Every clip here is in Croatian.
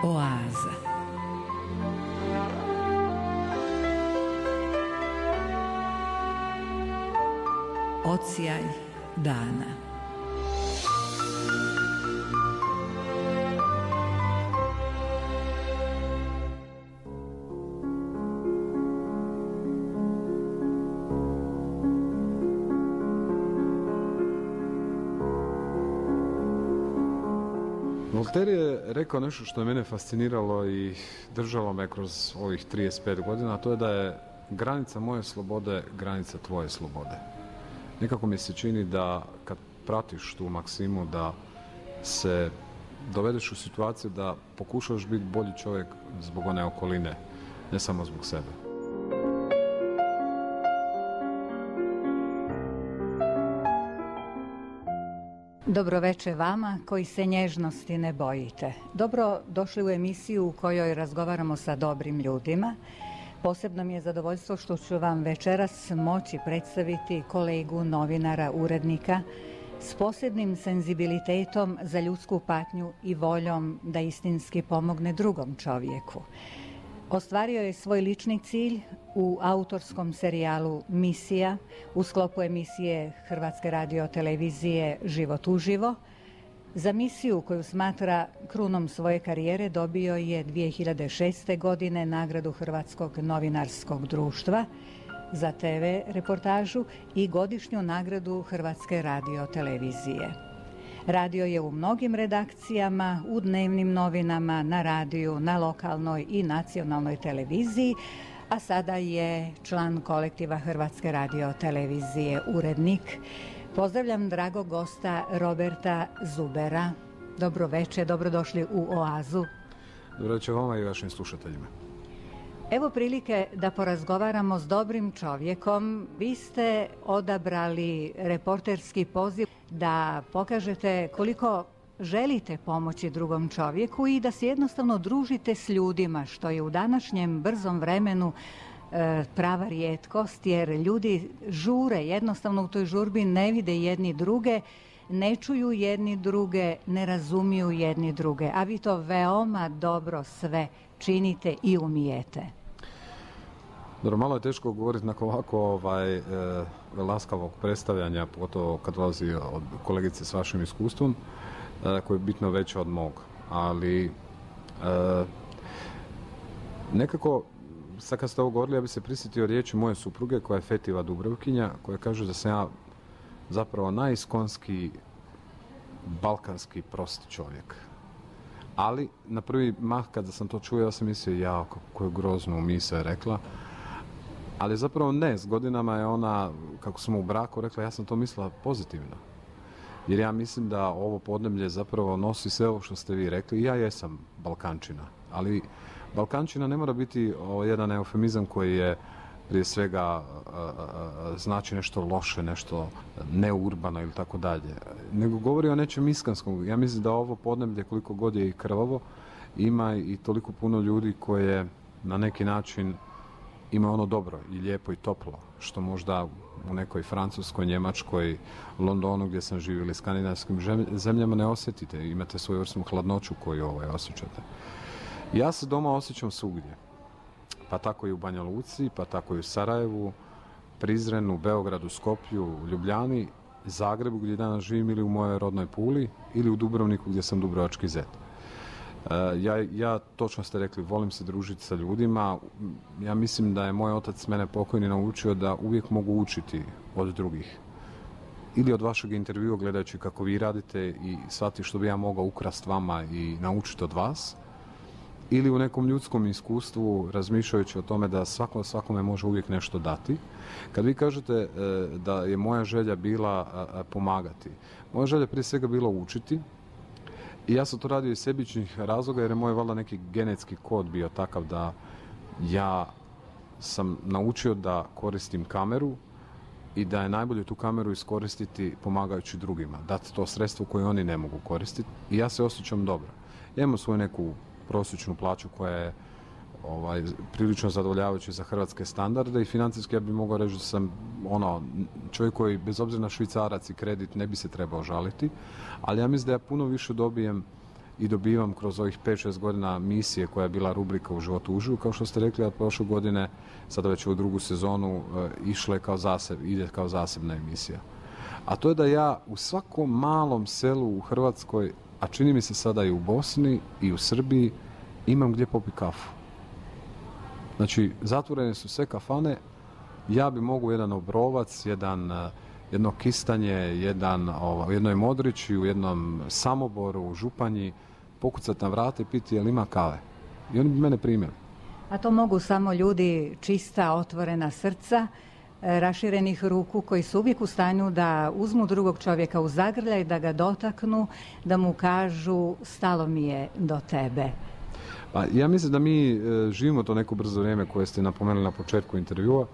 Oaza. Odsjaj dana. Voltaire je rekao nešto što je mene fasciniralo i držalo me kroz ovih 35 godina, a to je da je granica moje slobode granica tvoje slobode. Nekako mi se čini da kad pratiš tu maksimu da se dovedeš u situaciju da pokušaš biti bolji čovjek zbog one okoline, ne samo zbog sebe. Dobro večer vama koji se nježnosti ne bojite. Dobro došli u emisiju u kojoj razgovaramo sa dobrim ljudima. Posebno mi je zadovoljstvo što ću vam večeras moći predstaviti kolegu, novinara, urednika s posebnim senzibilitetom za ljudsku patnju i voljom da istinski pomogne drugom čovjeku. Ostvario je svoj lični cilj u autorskom serijalu Misija u sklopu emisije Hrvatske radiotelevizije Život uživo. Za misiju koju smatra krunom svoje karijere dobio je 2006. godine nagradu Hrvatskog novinarskog društva za TV reportažu i godišnju nagradu Hrvatske radiotelevizije. Radio je u mnogim redakcijama, u dnevnim novinama, na radiju, na lokalnoj i nacionalnoj televiziji, a sada je član kolektiva Hrvatske radiotelevizije, urednik. Pozdravljam dragog gosta Roberta Zubera. Dobro večer, dobrodošli u Oazu. Dobro večer vama i vašim slušateljima. Evo prilike da porazgovaramo s dobrim čovjekom. Vi ste odabrali reporterski poziv da pokažete koliko želite pomoći drugom čovjeku i da se jednostavno družite s ljudima, što je u današnjem brzom vremenu prava rijetkost, jer ljudi žure, jednostavno u toj žurbi ne vide jedni druge, ne čuju jedni druge, ne razumiju jedni druge, a vi to veoma dobro sve činite i umijete. Dobro, malo je teško govoriti nakon ovako laskavog predstavljanja, pogotovo kad dolazi od kolegice s vašim iskustvom, koje je bitno veće od mog. Ali nekako, sad kad ste ovo govorili, ja bi se prisjetio riječi moje supruge, koja je Fetiva Dubrovkinja, koja kaže da sam ja zapravo najiskonski balkanski prosti čovjek. Ali na prvi mah kada sam to čuo, ja sam mislio, ja, koju groznu misao je rekla. Ali zapravo ne, s godinama je ona, kako smo u braku, rekla, ja sam to mislila pozitivno. Jer ja mislim da ovo podneblje zapravo nosi sve ovo što ste vi rekli. I ja jesam Balkančina, ali Balkančina ne mora biti jedan eufemizam koji je prije svega znači nešto loše, nešto neurbano ili tako dalje. Nego govori o nečem iskanskom. Ja mislim da ovo podneblje, koliko god je i krvavo, ima i toliko puno ljudi koje na neki način ima ono dobro i lijepo i toplo, što možda u nekoj Francuskoj, Njemačkoj, Londonu gdje sam živio ili skandinavskim zemljama ne osjetite. Imate svoju vrstnu hladnoću koju osjećate. Ja se doma osjećam svugdje. Pa tako i u Banja Luci, pa tako i u Sarajevu, Prizrenu, Beogradu, Skoplju, Ljubljani, Zagrebu gdje danas živim ili u mojoj rodnoj Puli ili u Dubrovniku gdje sam dubrovački zet. Ja, točno ste rekli, volim se družiti sa ljudima. Ja mislim da je moj otac mene pokojni naučio da uvijek mogu učiti od drugih. Ili od vašeg intervjua gledajući kako vi radite i shvatiti što bi ja mogao ukrasti vama i naučiti od vas. Ili u nekom ljudskom iskustvu razmišljajući o tome da svakome može uvijek nešto dati. Kad vi kažete da je moja želja bila pomagati, moja želja prije svega bila učiti. I ja sam to radio iz sebičnih razloga jer je moj valjda neki genetski kod bio takav da ja sam naučio da koristim kameru i da je najbolje tu kameru iskoristiti pomagajući drugima, dati to sredstvo koje oni ne mogu koristiti i ja se osjećam dobro. Ja imam svoju neku prosječnu plaću koja je prilično zadovoljavajuća za hrvatske standarde i financijski ja bih mogao reći da sam čovjek koji bez obzira na švicarac i kredit ne bi se trebao žaliti, ali ja mislim da ja puno više dobijem i dobivam kroz ovih 5-6 godina misije koja je bila rubrika U životu uživo, kao što ste rekli, a prošle godine, sada već u drugu sezonu, ide kao zasebna emisija. A to je da ja u svakom malom selu u Hrvatskoj, a čini mi se sada i u Bosni i u Srbiji, imam gdje popiti kafu. Znači, zatvorene su sve kafane, ja bi mogu jedan Obrovac, jedno Kistanje, u jednoj Modrići, u jednom Samoboru, u Županji, pokucati na vrata i piti jel ima kave. I oni bi mene primili. A to mogu samo ljudi čista, otvorena srca, raširenih ruku koji su uvijek u stanju da uzmu drugog čovjeka u zagrljaj, da ga dotaknu, da mu kažu stalo mi je do tebe. Pa ja mislim da mi živimo to neko brzo vrijeme koje ste napomenuli na početku intervjua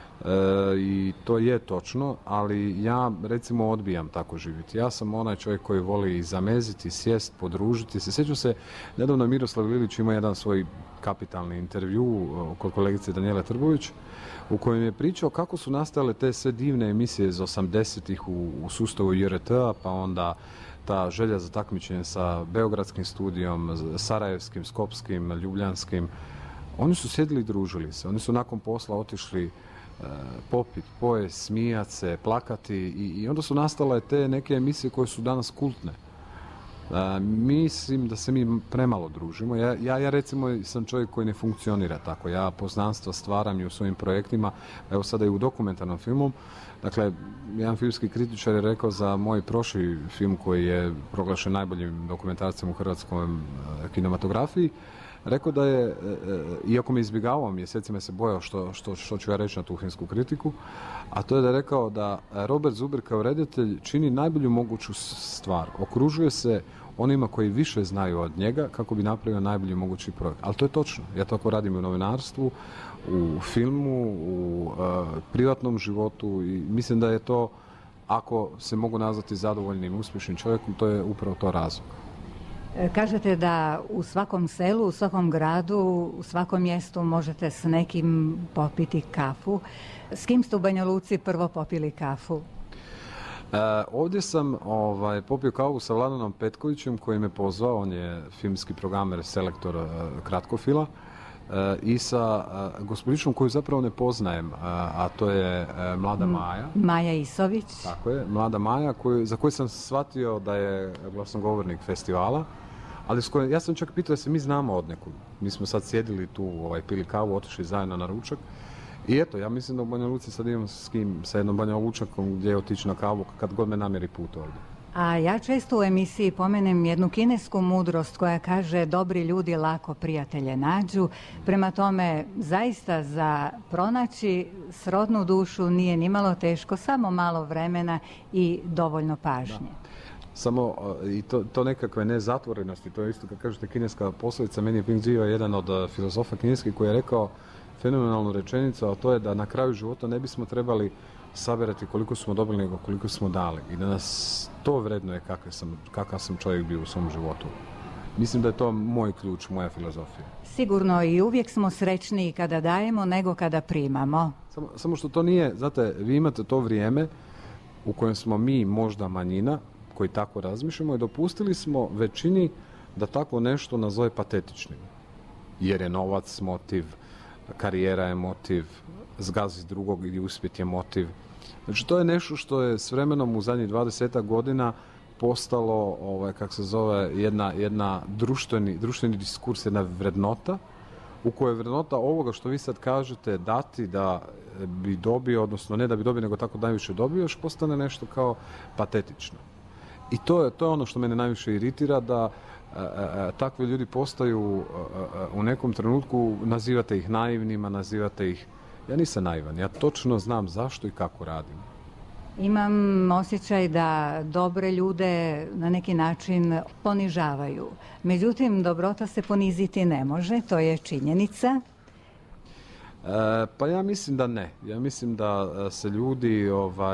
i to je točno, ali ja recimo odbijam tako živjeti. Ja sam onaj čovjek koji voli zameziti, sjest, podružiti se. Sjećam se, nedavno Miroslav Lilić ima jedan svoj kapitalni intervju kod kolegice Danijele Trbović u kojem je pričao kako su nastale te sve divne emisije iz 80-ih u sustavu JRT-a, pa onda ta želja za takmičenje sa beogradskim studijom, sarajevskim, skopskim, ljubljanskim. Oni su sjedili i družili se. Oni su nakon posla otišli popit, pojest, smijat se, plakati i onda su nastale te neke emisije koje su danas kultne. Mislim da se mi premalo družimo. Ja recimo sam čovjek koji ne funkcionira tako. Ja poznanstva stvaram i u svojim projektima, evo sada i u dokumentarnom filmu. Dakle, jedan filmski kritičar je rekao za moj prošli film koji je proglašen najboljim dokumentarcem u hrvatskoj kinematografiji, rekao da je, iako me izbjegavao mjesecima, se bojao što ću ja reći na tu filmsku kritiku, a to je da je rekao da Robert Zuber kao redatelj čini najbolju moguću stvar. Okružuje se onima koji više znaju od njega kako bi napravio najbolji mogući projekt. Ali to je točno. Ja tako radim u novinarstvu, u filmu, u privatnom životu i mislim da je to, ako se mogu nazvati zadovoljnim, uspješnim čovjekom, to je upravo to razlog. Kažete da u svakom selu, u svakom gradu, u svakom mjestu možete s nekim popiti kafu. S kim ste u Banja Luci prvo popili kafu? Ovdje sam popio kavu sa Vladanom Petkovićem koji me pozvao, on je filmski programer, selektor kratkofila, i sa gospodičnom koju zapravo ne poznajem, a to je mlada Maja. Maja Isović. Tako je, mlada Maja za koju sam shvatio da je glasnogovornik festivala, ali ja sam čak pitao da se mi znamo od nekud. Mi smo sad sjedili tu, pili kavu, otišli zajedno na ručak. I eto, ja mislim da u Banja Luci sad imam sa jednom Banja Lučakom gdje otići na kavu kad god me namjeri put ovdje. A ja često u emisiji pomenem jednu kinesku mudrost koja kaže dobri ljudi lako prijatelje nađu. Prema tome, zaista za pronaći srodnu dušu nije nimalo teško, samo malo vremena i dovoljno pažnje. Da. Samo i to nekakve nezatvorenosti, to je isto kad kažete kineska poslovica, meni je Ping Zhio jedan od filozofa kineskih koji je rekao fenomenalnu rečenicu, a to je da na kraju života ne bismo trebali saberati koliko smo dobili nego koliko smo dali i da nas to vrednuje kakav sam čovjek bio u svom životu. Mislim da je to moj ključ, moja filozofija. Sigurno i uvijek smo srećniji kada dajemo nego kada primamo. Samo što to nije, znate, vi imate to vrijeme u kojem smo mi možda manjina koji tako razmišljamo i dopustili smo većini da tako nešto nazove patetičnim. Jer je novac motiv, karijera je motiv, zgaziti drugog ili uspjeti je motiv. Znači to je nešto što je s vremenom u zadnjih 20 godina postalo, jedna društveni diskurs, jedna vrednota u kojoj vrednota ovoga što vi sad kažete dati da bi dobio, odnosno ne da bi dobio, nego tako najviše dobio, još postane nešto kao patetično. I to je ono što mene najviše iritira, da takvi ljudi postaju u nekom trenutku, nazivate ih naivnima, nazivate ih... Ja nisam naivan, ja točno znam zašto i kako radim. Imam osjećaj da dobre ljude na neki način ponižavaju. Međutim, dobrota se poniziti ne može, to je činjenica. Pa ja mislim da ne. Ja mislim da se ljudi...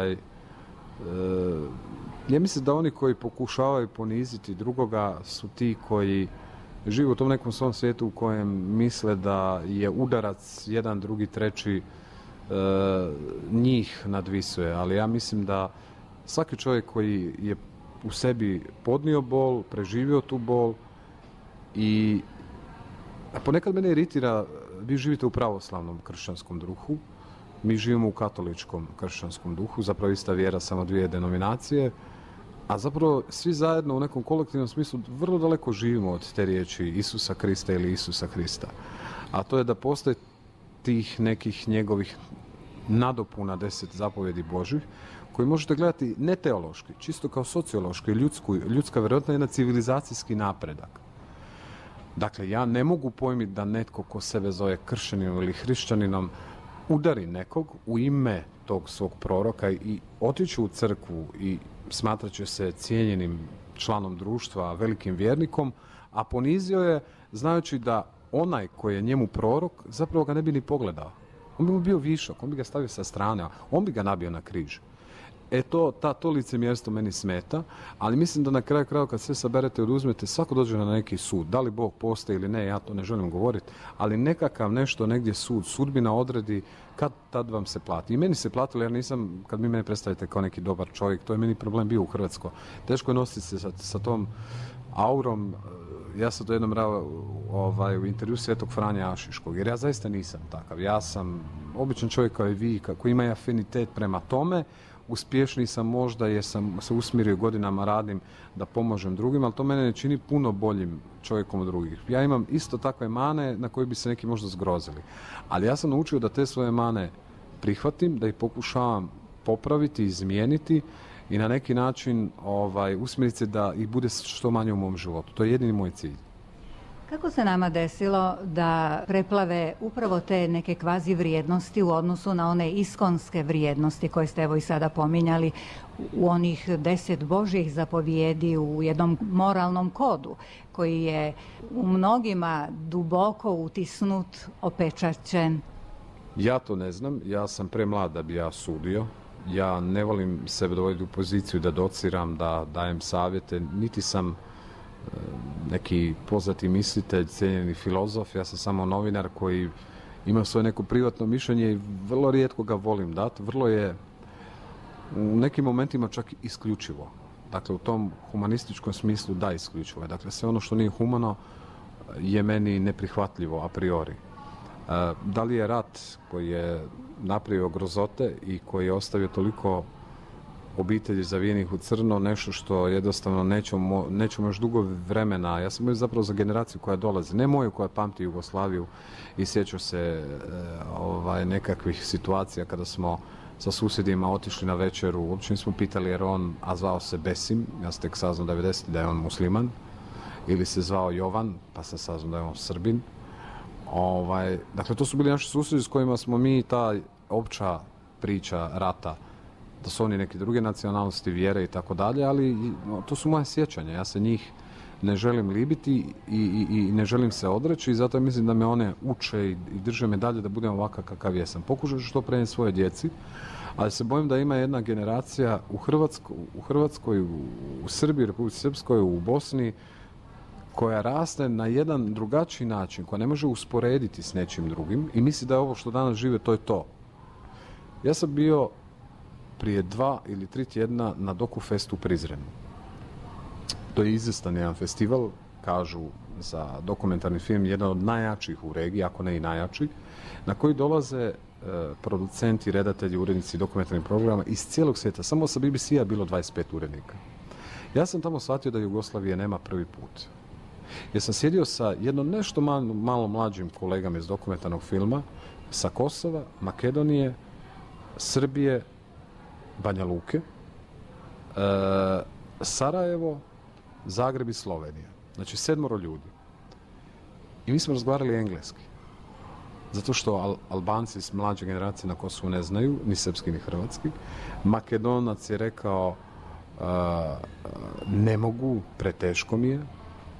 Ja mislim da oni koji pokušavaju poniziti drugoga su ti koji žive u tom nekom svom svijetu u kojem misle da je udarac jedan, drugi, treći njih nadvisuje. Ali ja mislim da svaki čovjek koji je u sebi podnio bol, preživio tu bol, I ponekad mene iritira, vi živite u pravoslavnom kršćanskom duhu, mi živimo u katoličkom kršćanskom duhu, zapravo ista vjera, samo dvije denominacije, a zapravo svi zajedno u nekom kolektivnom smislu vrlo daleko živimo od te riječi Isusa Krista ili Isusa Hrista. A to je da postoje tih nekih njegovih nadopuna 10 zapovjedi Božih, koji možete gledati ne teološki, čisto kao sociološki, ljudska vjerojatno jedan civilizacijski napredak. Dakle, ja ne mogu pojmiti da netko ko sebe zove kršćaninom ili hrišćaninom udari nekog u ime tog svog proroka i otići u crkvu i smatrat će se cijenjenim članom društva, velikim vjernikom, a ponizio je znajući da onaj koji je njemu prorok zapravo ga ne bi ni pogledao. On bi mu bio višak, on bi ga stavio sa strane, on bi ga nabio na križ. To licemjerstvo meni smeta, ali mislim da na kraju krajeva kad sve saberete i oduzmete, svako dođe na neki sud. Da li Bog postoji ili ne, ja to ne želim govoriti, ali nekakav nešto negdje sudbina odredi kad tad vam se plati. I meni se platilo, jer nisam, kad mi mene predstavite kao neki dobar čovjek, to je meni problem bio u Hrvatskoj. Teško je nositi se sa tom aurom. Ja sam to jednom u intervju Svetog Franja Ašiškog, jer ja zaista nisam takav. Ja sam običan čovjek kao i vi, koji ima afinitet prema tome. Uspješniji sam možda jer sam se usmjerio godinama, radim da pomažem drugim, ali to mene ne čini puno boljim čovjekom od drugih. Ja imam isto takve mane na koje bi se neki možda zgrozili. Ali ja sam naučio da te svoje mane prihvatim, da ih pokušavam popraviti, izmijeniti i na neki način usmjeriti se da ih bude što manje u mom životu. To je jedini moj cilj. Kako se nama desilo da preplave upravo te neke kvazi vrijednosti u odnosu na one iskonske vrijednosti koje ste evo i sada pominjali, u onih 10 Božjih zapovijedi, u jednom moralnom kodu koji je u mnogima duboko utisnut, opečaćen? Ja to ne znam, ja sam premlad da bi ja sudio. Ja ne volim sebe dovoditi u poziciju da dociram, da dajem savjete, niti sam neki poznati mislitelj, cijenjeni filozof, ja sam samo novinar koji ima svoje neko privatno mišljenje i vrlo rijetko ga volim dati, vrlo je u nekim momentima čak isključivo. Dakle, u tom humanističkom smislu da, isključivo je. Dakle, sve ono što nije humano je meni neprihvatljivo a priori. Da li je rat koji je napravio grozote i koji je ostavio toliko obitelji zavijenih u crno, nešto što jednostavno nećemo još dugo vremena. Ja sam zapravo za generaciju koja dolazi, ne moju koja pamti Jugoslaviju i sjeća se nekakvih situacija kada smo sa susjedima otišli na večeru, uopće nismo pitali jer a zvao se Besim, ja sam tek saznao 90 da je on musliman, ili se zvao Jovan, pa sam saznao da je on Srbin. Dakle, to su bili naši susjedi s kojima smo mi ta opća priča rata, da su oni neke druge nacionalnosti, vjere i tako dalje, ali to su moje sjećanja. Ja se njih ne želim libiti i ne želim se odreći i zato mislim da me one uče i drže me dalje da budem ovakav kakav jesam. Pokušat ću što prenijeti svoje djeci, ali se bojim da ima jedna generacija u Hrvatskoj, u Srbiji, Republici Srpskoj, u Bosni, koja raste na jedan drugačiji način, koja ne može usporediti s nečim drugim i misli da je ovo što danas žive, to je to. Ja sam bio prije 2 ili 3 tjedna na Dokufestu u Prizrenu. To je izvrstan jedan festival, kažu za dokumentarni film, jedan od najjačih u regiji, ako ne i najjači, na koji dolaze producenti, redatelji, urednici dokumentarnih programa iz cijelog svijeta. Samo sa BBC-a bilo 25 urednika. Ja sam tamo shvatio da Jugoslavije nema prvi put. Jer sam sjedio sa jednom nešto malo mlađim kolegama iz dokumentarnog filma sa Kosova, Makedonije, Srbije, Banja Luke, Sarajevo, Zagreb i Slovenija. Znači 7 ljudi. I mi smo razgovarali engleski. Zato što Albanci s mlađe generacije na Kosovu ne znaju, ni srpski ni hrvatski. Makedonac je rekao ne mogu, preteško mi je.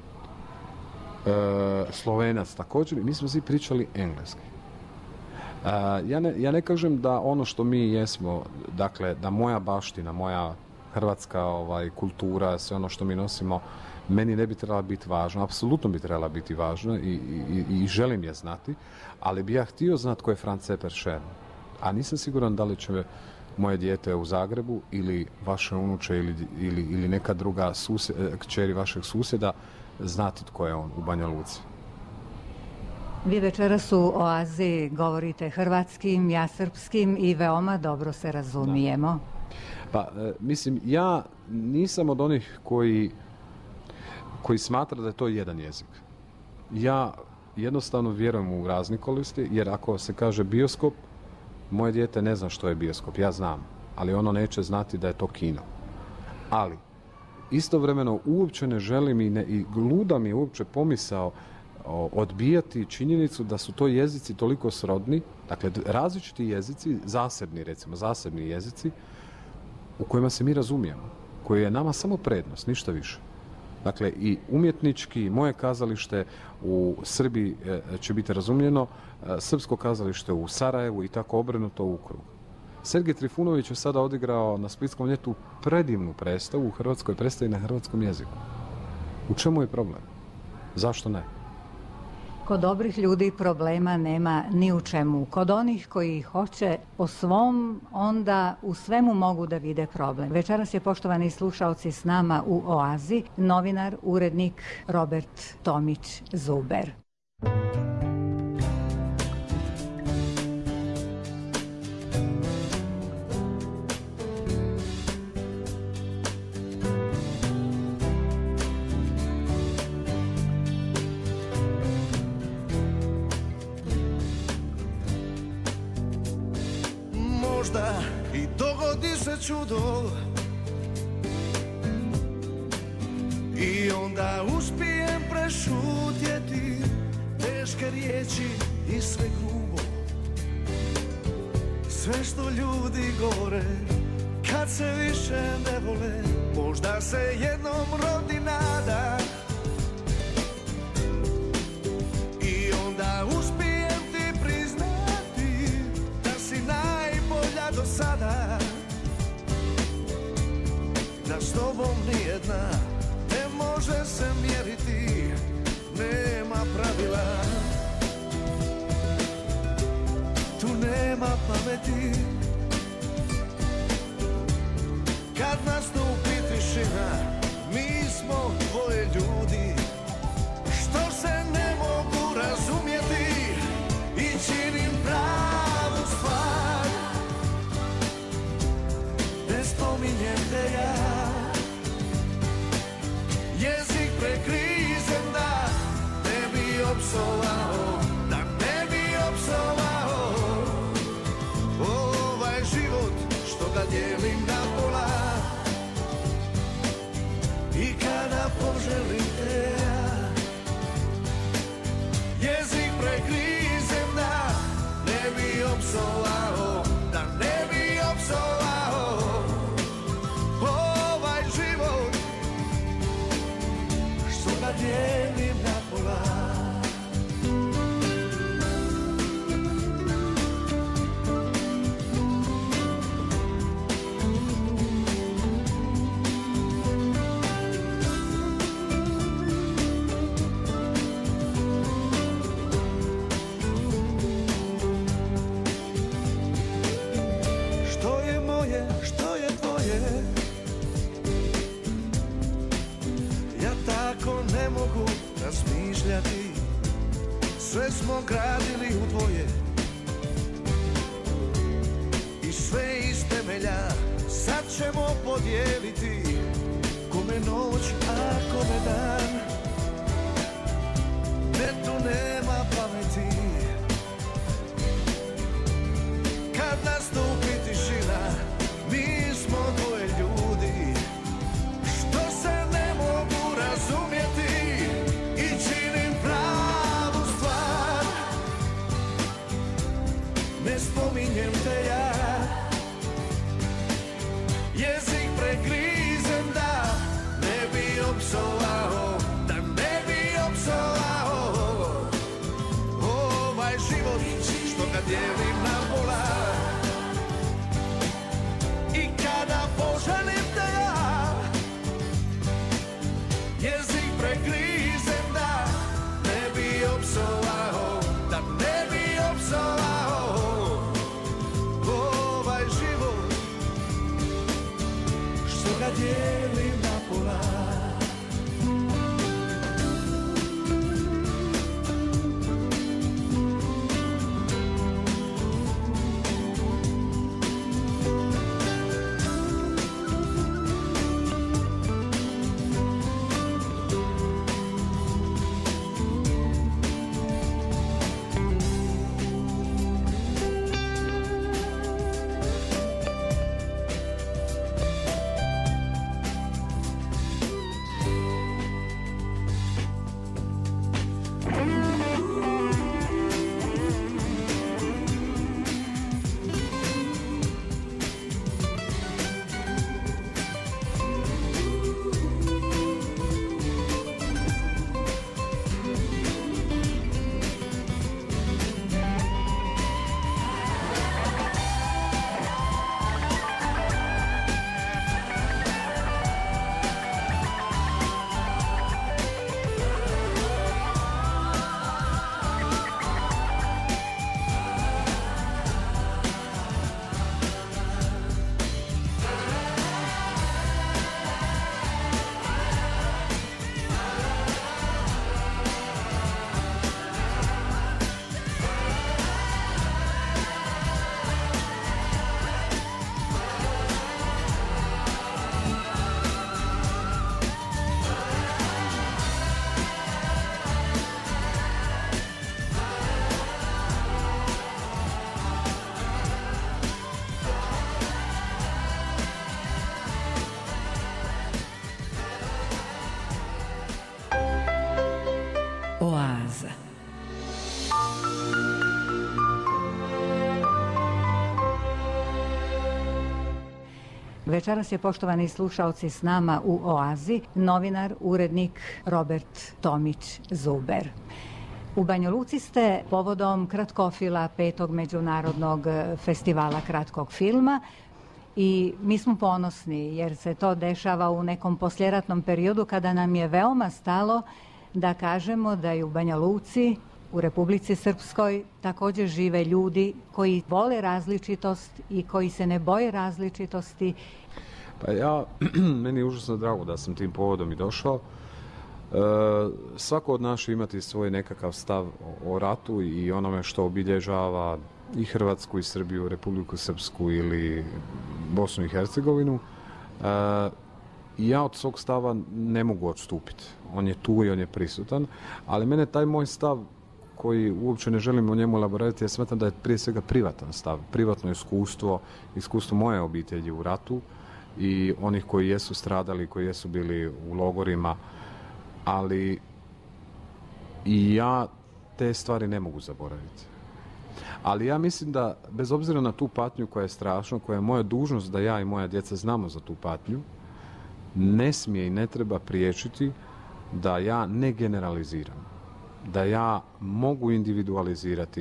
Slovenac također. I mi smo svi pričali engleski. Ja ne kažem da ono što mi jesmo, dakle, da moja baština, moja hrvatska kultura, sve ono što mi nosimo, meni ne bi trebala biti važno, apsolutno bi trebala biti važno i želim je znati, ali bi ja htio znati ko je Franz Eperšen, a nisam siguran da li će moje dijete u Zagrebu ili vaše unuče ili neka druga kćeri vašeg susjeda znati tko je on u Banja Luci. Vi večeras u Oazi govorite hrvatskim, ja srpskim i veoma dobro se razumijemo. Pa, mislim, ja nisam od onih koji smatra da je to jedan jezik. Ja jednostavno vjerujem u raznolikosti, jer ako se kaže bioskop, moje dijete ne zna što je bioskop, ja znam, ali ono neće znati da je to kino. Ali, istovremeno uopće ne želim i luda mi je uopće pomisao odbijati činjenicu da su to jezici toliko srodni, dakle različiti jezici, zasebni jezici u kojima se mi razumijemo, koji je nama samo prednost, ništa više. Dakle, i umjetnički, moje kazalište u Srbiji će biti razumljeno, srpsko kazalište u Sarajevu i tako obrnuto u krug. Sergej Trifunović je sada odigrao na Splitskom ljetu predivnu predstavu u Hrvatskoj predstavi na hrvatskom jeziku. U čemu je problem? Zašto ne? Kod dobrih ljudi problema nema ni u čemu. Kod onih koji hoće po svom, onda u svemu mogu da vide problem. Večeras je, poštovani slušaoci, s nama u Oazi novinar, urednik Robert Tomić Zuber. Možda i dogodi se čudo i onda uspijem prešutjeti teške riječi i sve grubo, sve što ljudi govore kad se više ne vole. Možda se jednom rodi nada i onda uspijem ti priznati da si najbolja do sada, da s tobom nijedna ne može se mjeriti, nema pravila, tu nema pameti. Kad nastupi tišina, mi smo dvoje ljudi što se ne mogu razumjeti i činim pravu stvar. Ne spominjem te ja, jezik prekrizem da ne bi opsovao, da ne bi opsovao ovaj život što ga dijelim na pola. I kada poželim te ja, jezik prekrizem da ne bi opsovao, da ne bi opsovao ovaj život što ga dijelim na pola. Razmišljati, sve smo gradili u dvoje i sve iz temelja sad ćemo podijeliti, kome noć, a kome dan. Ne, tu nema pameti, kad nastupi tišina, mi smo dvoje ljudi što se ne mogu razumjeti. Ne spominjem te ja, jezik pregrizem da ne bi opsovao, da ne bi opsovao ovaj život što ga dijelim na pola. I kada poželim te ja, jezik pregrizem da ne bi opsovao, da ne bi opsovao Oaza. Večeras je, poštovani slušaoci, s nama u Oazi novinar, urednik Robert Tomić Zuber. U Banja Luci ste povodom Kratkofila 5. Međunarodnog festivala kratkog filma i mi smo ponosni jer se to dešava u nekom posljeratnom periodu kada nam je veoma stalo da kažemo da i u Banja Luci, u Republici Srpskoj, također žive ljudi koji vole različitost i koji se ne boje različitosti. Pa meni je užasno drago da sam tim povodom i došao. Svako od nas će imati svoj nekakav stav o ratu i onome što obilježava i Hrvatsku i Srbiju, Republiku Srpsku ili Bosnu i Hercegovinu. I ja od svog stava ne mogu odstupiti. On je tu i on je prisutan, ali mene taj moj stav koji uopće ne želim o njemu elaborirati, ja smatram da je prije svega privatan stav, privatno iskustvo moje obitelji u ratu i onih koji jesu stradali, koji jesu bili u logorima, ali i ja te stvari ne mogu zaboraviti. Ali ja mislim da, bez obzira na tu patnju koja je strašna, koja je moja dužnost da ja i moja djeca znamo za tu patnju, ne smije i ne treba priječiti da ja ne generaliziram, da ja mogu individualizirati,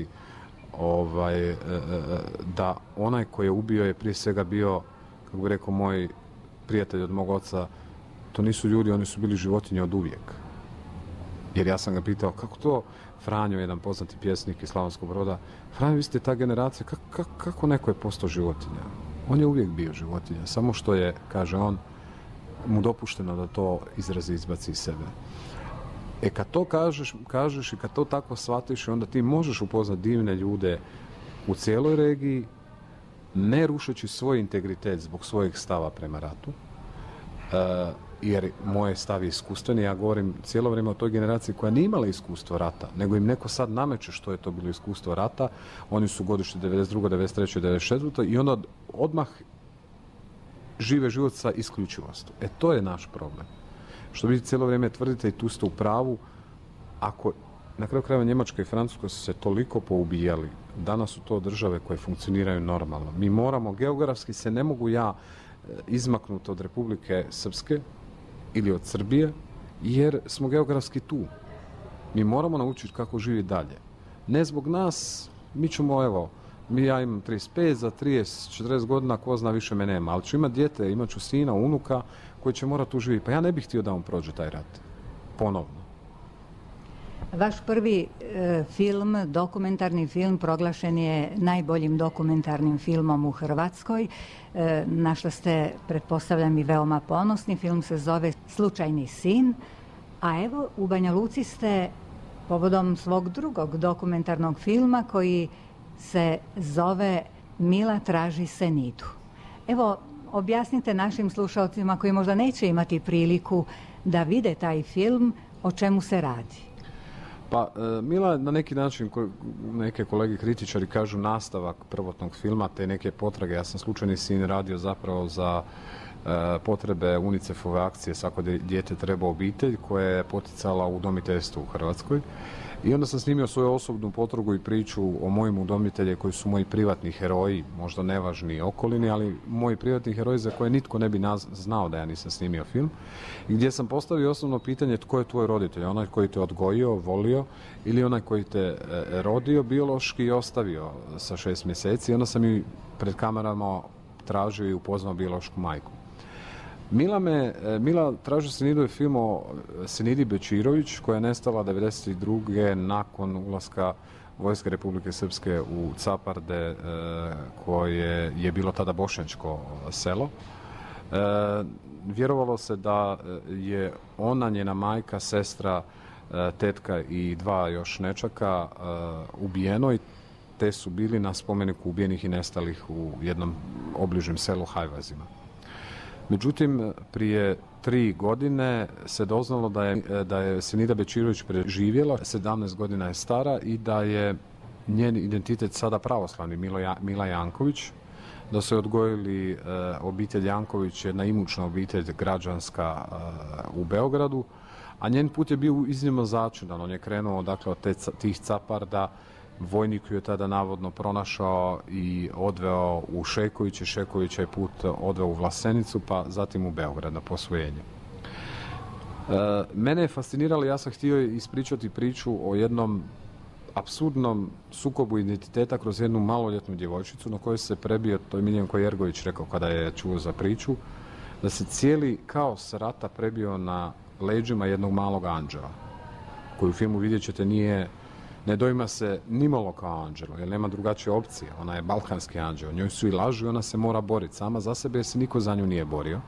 da onaj koji je ubio je prije svega bio, kako bi rekao moj prijatelj od mog oca, to nisu ljudi, oni su bili životinje od uvijek. Jer ja sam ga pitao, kako to, Franjo, jedan poznati pjesnik iz Slavonskog Broda, Franjo, vi ste ta generacija, kako neko je postao životinja? On je uvijek bio životinja, samo što je, kaže on, mu dopušteno da to izrazi, izbaci iz sebe. Kad to kažeš i kad to tako shvatiš, onda ti možeš upoznati divne ljude u cijeloj regiji, ne rušeći svoj integritet zbog svojeg stava prema ratu, jer moj stav je iskustven i ja govorim cijelo vrijeme o toj generaciji koja nije imala iskustvo rata, nego im neko sad nameće što je to bilo iskustvo rata. Oni su godište 92., 93., 94. i onda odmah žive život sa isključivosti. To je naš problem. Što vi cijelo vrijeme tvrdite i tu ste u pravu, ako na kraju krajeva Njemačka i Francuska su se toliko poubijali, danas su to države koje funkcioniraju normalno. Mi moramo, geografski se ne mogu ja izmaknuti od Republike Srpske ili od Srbije, jer smo geografski tu. Mi moramo naučiti kako živjeti dalje. Ne zbog nas, mi ćemo, ja imam 35, za 30, 40 godina, ko zna, više me nema, ali ću imati dijete, imat ću sina, unuka, koji će morati tu živjeti. Pa ja ne bih htio da on prođe taj rat. Ponovno. Vaš prvi film, dokumentarni film, proglašen je najboljim dokumentarnim filmom u Hrvatskoj, na što ste, pretpostavljam, i veoma ponosni. Film se zove Slučajni sin, a evo u Banja Luci ste povodom svog drugog dokumentarnog filma koji se zove Mila traži Senidu. Evo, objasnite našim slušalcima koji možda neće imati priliku da vide taj film, o čemu se radi. Pa, Mila na neki način, neke kolege kritičari kažu nastavak prvotnog filma, te neke potrage. Ja sam Slučajni sin radio zapravo za potrebe UNICEF-ove akcije Svako dijete treba obitelj, koja je poticala udomiteljstvo u Hrvatskoj. I onda sam snimio svoju osobnu potragu i priču o mojim udomitelje koji su moji privatni heroji, možda nevažni okolini, ali moji privatni heroji za koje nitko ne bi znao da ja nisam snimio film. I gdje sam postavio osnovno pitanje tko je tvoj roditelj, onaj koji te odgojio, volio ili onaj koji te rodio biološki i ostavio sa 6 mjeseci. I onda sam i pred kamerama tražio i upoznao biološku majku. Mila traži Senidu je film o Senidi Bečirović koja je nestala 1992. nakon ulaska vojske Republike Srpske u Caparde, koje je bilo tada bošnjačko selo. Vjerovalo se da je ona, njena majka, sestra, tetka i 2 još nečaka ubijeno i te su bili na spomeniku ubijenih i nestalih u jednom obližnjem selu Hajvazima. Međutim, prije 3 godine se doznalo da je Senida Bečirović preživjela, 17 godina je stara i da je njen identitet sada pravoslavni, Mila Janković, da su je odgojili obitelj Janković, jedna imućna obitelj građanska u Beogradu, A njen put je bio iznimno začudan. On je krenuo dakle, od tih Caparda, vojnik ju je tada navodno pronašao i odveo u Šekoviće. Šekovića je put odveo u Vlasenicu, pa zatim u Beograd na posvojenje. Mene je fasciniralo, ja sam htio ispričati priču o jednom apsurdnom sukobu identiteta kroz jednu maloljetnu djevojčicu na kojoj se prebio, to je Miljenko Jergović rekao kada je čuo za priču, da se cijeli kaos rata prebio na leđima jednog malog anđela, koji u filmu vidjet ćete ne doima se nimalo kao anđelo, jer nema drugačije opcije. Ona je balkanski anđeo, njoj su i lažu i ona se mora boriti sama za sebe jer se niko za nju nije borio.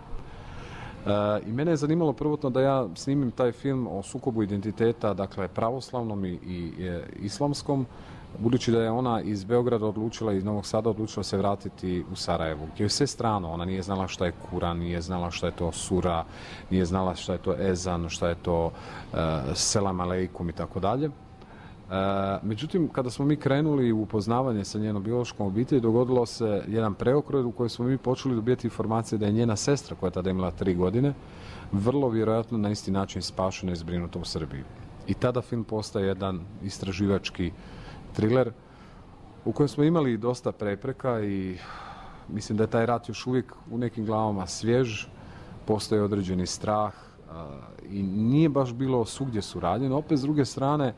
I mene je zanimalo prvotno da ja snimim taj film o sukobu identiteta, dakle pravoslavnom i islamskom, budući da je ona iz Beograda odlučila, iz Novog Sada odlučila se vratiti u Sarajevo, gdje je sve strano. Ona nije znala šta je Kuran, nije znala šta je to Sura, nije znala šta je to Ezan, šta je to Selam Aleikum i tako dalje. Međutim, kada smo mi krenuli u upoznavanje sa njenom biološkom obitelji, dogodilo se jedan preokret u kojoj smo mi počeli dobijeti informacije da je njena sestra, koja je tada imala 3 godine, vrlo vjerojatno na isti način spašena i zbrinuta u Srbiji. I tada film postaje jedan istraživački thriller u kojem smo imali dosta prepreka i mislim da je taj rat još uvijek u nekim glavama svjež, postoji određeni strah i nije baš bilo svugdje suradnje, no opet s druge strane,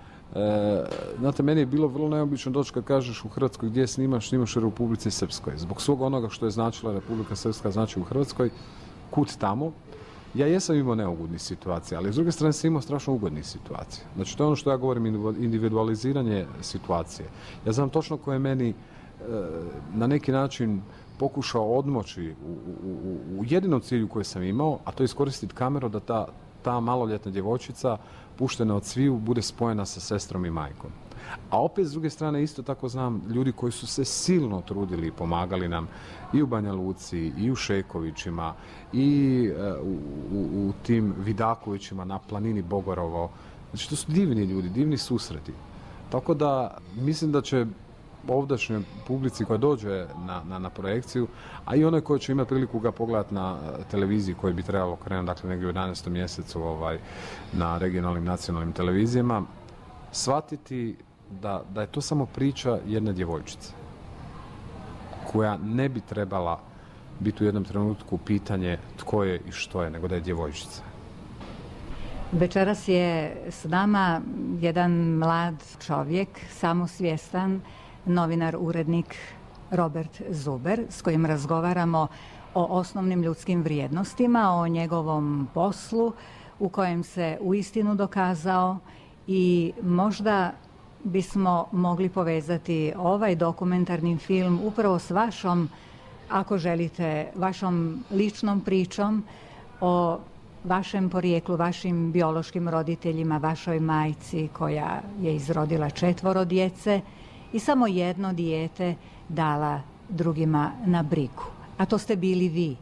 znate, meni je bilo vrlo neobično doći kad kažeš u Hrvatskoj gdje snimaš u Republici Srpskoj. Zbog svog onoga što je značila Republika Srpska, znači u Hrvatskoj, kud tamo. Ja jesam imao neugodnih situacija, ali s druge strane sam imao strašno ugodnih situacija. Znači to je ono što ja govorim, individualiziranje situacije. Ja znam točno ko je meni na neki način pokušao odmoći u jedinom cilju koji sam imao, a to je iskoristiti kameru da ta maloljetna djevojčica puštena od sviju bude spojena sa sestrom i majkom. A opet s druge strane isto tako znam ljudi koji su se silno trudili i pomagali nam i u Banja Luci, i u Šekovićima, i u tim Vidakovićima na planini Bogorovo. Znači to su divni ljudi, divni susreti. Tako da mislim da će ovdašnjoj publici koja dođe na projekciju, a i onoj koja će imati priliku ga pogledati na televiziji koji bi trebalo krenuti, dakle negdje u 11. mjesecu na regionalnim nacionalnim televizijama, shvatiti da je to samo priča jedne djevojčice koja ne bi trebala biti u jednom trenutku pitanje tko je i što je, nego da je djevojčica. Večeras je s nama jedan mlad čovjek, samosvjestan, novinar, urednik Robert Zuber, s kojim razgovaramo o osnovnim ljudskim vrijednostima, o njegovom poslu u kojem se uistinu dokazao i možda bismo mogli povezati ovaj dokumentarni film upravo s vašom, ako želite, vašom ličnom pričom o vašem porijeklu, vašim biološkim roditeljima, vašoj majci koja je izrodila 4 djece i samo jedno dijete dala drugima na brigu. A to ste bili vi.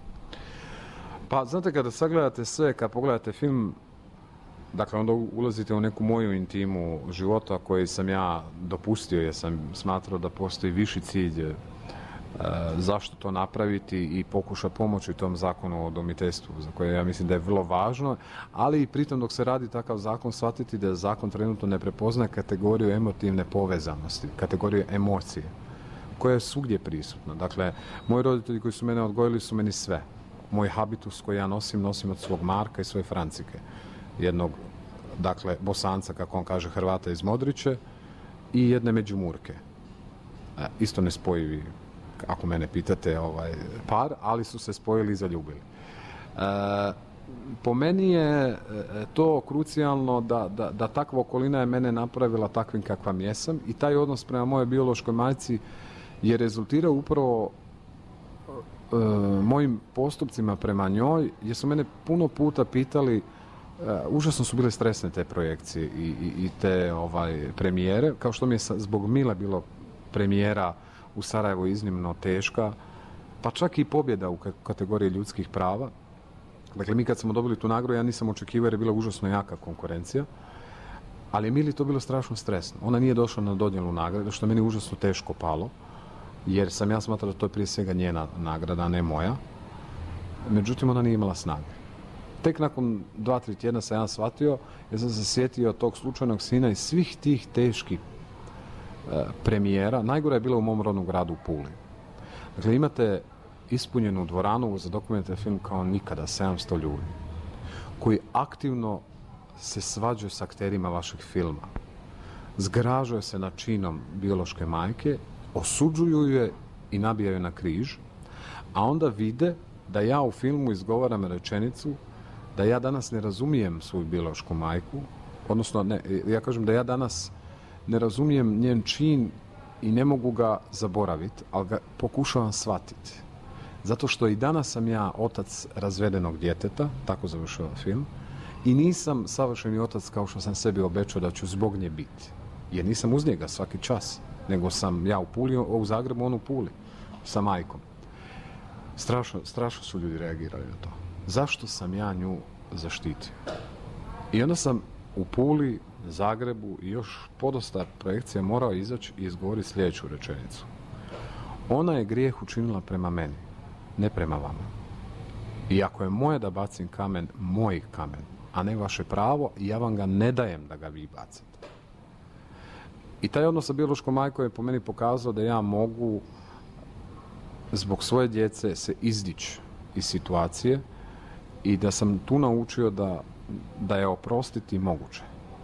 Pa, znate, kada sagledate sve, kada pogledate film, dakle, onda ulazite u neku moju intimu života koji sam ja dopustio, jer sam smatrao da postoji viši cilj zašto to napraviti i pokuša pomoći tom zakonu o udomiteljstvu, za koje ja mislim da je vrlo važno, ali i pritom dok se radi takav zakon shvatiti da zakon trenutno ne prepoznaje kategoriju emotivne povezanosti, kategoriju emocije, koja je svugdje prisutna. Dakle, moji roditelji koji su mene odgojili su meni sve. Moj habitus koji ja nosim od svog Marka i svoje Francike. Jednog, dakle, Bosanca, kako on kaže, Hrvata iz Modriće i jedne Međimurke. Isto nespojivi, ako mene pitate, par, ali su se spojili i zaljubili. Po meni je to krucijalno da takva okolina je mene napravila takvim kakvam jesam i taj odnos prema mojoj biološkoj majci je rezultirao upravo mojim postupcima prema njoj, jer su mene puno puta pitali, užasno su bile stresne te projekcije i te premijere, kao što mi je zbog Mile bilo premijera u Sarajevu iznimno teška, pa čak i pobjeda u kategoriji ljudskih prava. Dakle, mi kad smo dobili tu nagradu, ja nisam očekivao jer je bila užasno jaka konkurencija, ali je Mili to bilo strašno stresno. Ona nije došla na dodjelu nagrade, što je meni užasno teško palo, jer sam ja smatrao da to je prije svega njena nagrada, a ne moja. Međutim, ona nije imala snage. Tek nakon 2-3 tjedna sam ja shvatio, jer sam se sjetio tog slučajnog sina i svih tih teških premijera. Najgore je bilo u mom rodnom gradu u Puli. Dakle, imate ispunjenu dvoranu za dokumentarni film kao nikada, 700 ljudi, koji aktivno se svađaju s akterima vašeg filma. Zgražaju se nad činom biološke majke, osuđuju je i nabijaju na križ, a onda vide da ja u filmu izgovaram rečenicu da ja danas ne razumijem svoju biološku majku, odnosno ja kažem da ja danas ne razumijem njen čin i ne mogu ga zaboraviti, ali ga pokušavam shvatiti. Zato što i danas sam ja otac razvedenog djeteta, tako završava film, i nisam savršeni otac kao što sam sebi obećao da ću zbog nje biti. Jer nisam uz njega svaki čas, nego sam ja u Puli, u Zagrebu, on u Puli, sa majkom. Strašno su ljudi reagirali na to. Zašto sam ja nju zaštitio? I onda sam u Puli, Zagrebu i još podosta projekcija morao izaći i izgovoriti sljedeću rečenicu. Ona je grijeh učinila prema meni, ne prema vama. I ako je moje da bacim kamen, moj kamen, a ne vaše pravo, ja vam ga ne dajem da ga vi bacite. I taj odnos sa biološkom majkom je po meni pokazao da ja mogu zbog svoje djece se izdići iz situacije i da sam tu naučio da je oprostiti moguće.